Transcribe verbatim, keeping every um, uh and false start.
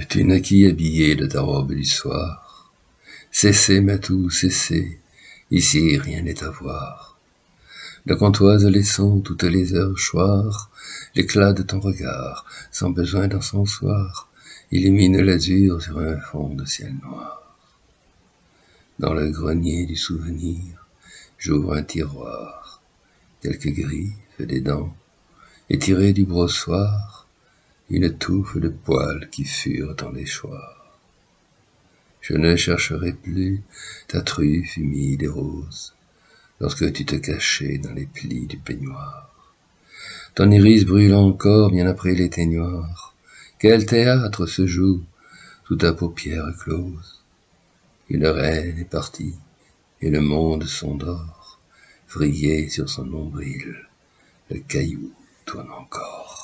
Tu naquis habillé de ta robe du soir. Cessez, Matou, cessez, ici rien n'est à voir. De comptoise les sons, toutes les heures choir, l'éclat de ton regard, sans besoin d'encensoir, illumine l'azur sur un fond de ciel noir. Dans le grenier du souvenir, j'ouvre un tiroir, quelques griffes, des dents, et tiré du brossoir, une touffe de poils qui furent dans les choix. Je ne chercherai plus ta truffe humide et rose, lorsque tu te cachais dans les plis du peignoir. Ton iris brûle encore bien après l'été noir. Quel théâtre se joue sous ta paupière close. Une reine est partie, et le monde s'endort, vrillé sur son nombril, le caillou tourne encore.